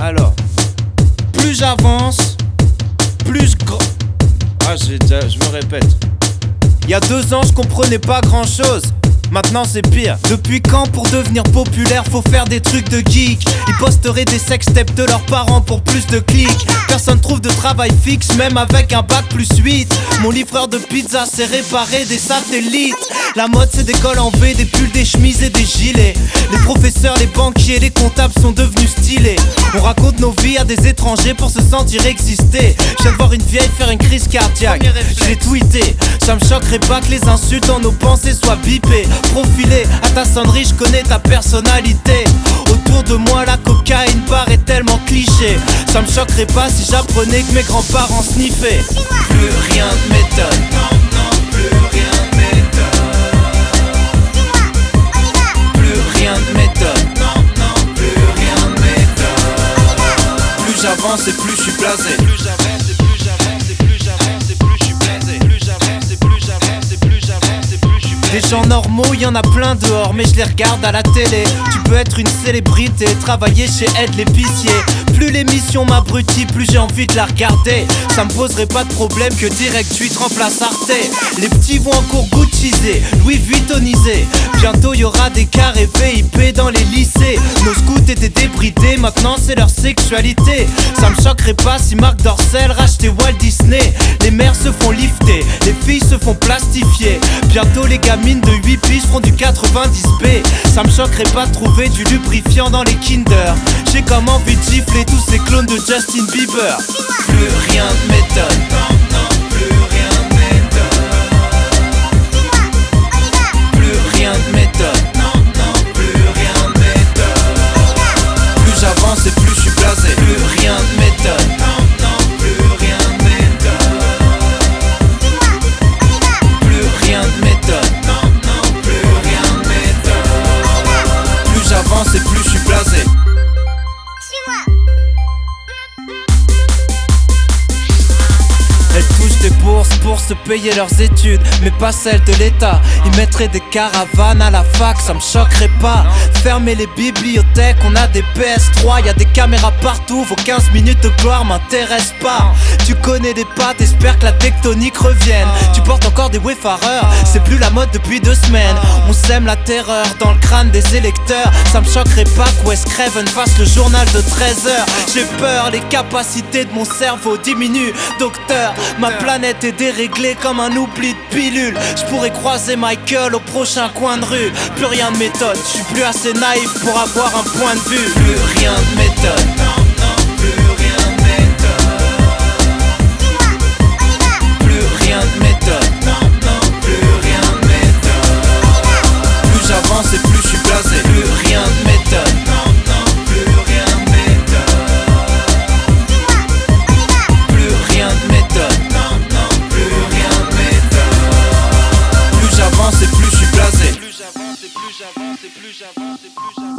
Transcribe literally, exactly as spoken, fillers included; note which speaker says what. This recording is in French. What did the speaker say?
Speaker 1: Alors, plus j'avance, plus je gr... Ah, j'ai déjà, je me répète. Il y a deux ans, je comprenais pas grand chose. Maintenant c'est pire. Depuis quand pour devenir populaire faut faire des trucs de geek? Ils posteraient des sextapes de leurs parents pour plus de clics. Personne trouve de travail fixe même avec un bac plus huit. Mon livreur de pizza sait réparer des satellites. La mode c'est des cols en V, des pulls, des chemises et des gilets. Les professeurs, les banquiers, les comptables sont devenus stylés. On raconte nos vies à des étrangers pour se sentir exister. Je viens de voir une vieille faire une crise cardiaque. Je l'ai tweeté. Ça me choquerait pas que les insultes dans nos pensées soient bipées. Profilé à ta sonnerie, je connais ta personnalité. Autour de moi la cocaïne paraît tellement cliché. Ça me choquerait pas si j'apprenais que mes grands-parents sniffaient. Plus rien ne m'étonne. Non, non, plus rien ne m'étonne. Plus rien ne m'étonne. Non, non, plus rien ne m'étonne. Plus j'avance et plus je suis blasé. Plus j'avance et plus j'avance et plus j'avance et plus je suis blasé. Plus j'avance et plus j'avance et plus j'avance et plus je suis blasé. Des gens normaux, y en a plein dehors, mais je les regarde à la télé. Tu peux être une célébrité, travailler chez Ed l'épicier. Plus l'émission m'abrutit, plus j'ai envie de la regarder. Ça me poserait pas de problème que Direct huit remplace Arte. Les petits vont encore Gucciser, Louis Vuittoniser. Bientôt y aura des carrés V I P dans les lycées. Nos scouts étaient débridés, maintenant c'est leur sexualité. Ça me choquerait pas si Marc Dorcel rachetait Walt Disney. Les mères se font lifter, les filles se font plastifier. Bientôt les gamines de huit piges feront du quatre-vingt-dix B. Ça me choquerait pas de trouver du lubrifiant dans les Kinder. J'ai comme envie de gifler tous ces clones de Justin Bieber. Plus rien ne m'étonne. Non, non, plus rien ne m'étonne. Plus rien ne m'étonne. Non, non, plus rien ne m'étonne. Plus j'avance et plus je suis blasé. Plus rien ne m'étonne. Non, non, plus rien ne m'étonne. Plus rien ne m'étonne. Non, non, plus rien ne m'étonne. Plus j'avance et plus je suis blasé. Elles touchent des bourses pour se payer leurs études, mais pas celles de l'État. Ils mettraient des caravanes à la fac, ça me choquerait pas. Fermer les bibliothèques, on a des P S trois, y'a des caméras partout, vos quinze minutes de gloire m'intéressent pas. Tu connais les pattes, espère que la tectonique revienne. Tu portes encore des wayfarers, c'est plus la mode depuis deux semaines. On sème la terreur dans le crâne des électeurs. Ça me choquerait pas que Wes Craven fasse le journal de treize heures. J'ai peur, les capacités de mon cerveau diminuent. Docteur, ma planète est déréglée comme un oubli de pilule. Je pourrais croiser Michael au prochain coin de rue. Plus rien ne m'étonne, je suis plus assez naïf pour avoir un point de vue. Plus rien ne m'étonne. Non, non, plus rien ne m'étonne. Plus rien ne m'étonne. Non, non, plus rien ne m'étonne. Plus j'avance et plus je suis blasé. Plus rien ne m'étonne. Non, non, plus rien ne m'étonne. Plus rien ne m'étonne. Plus j'avance et plus je suis blasé. Plus j'avance et plus j'avance et plus j'avance et plus j'avance.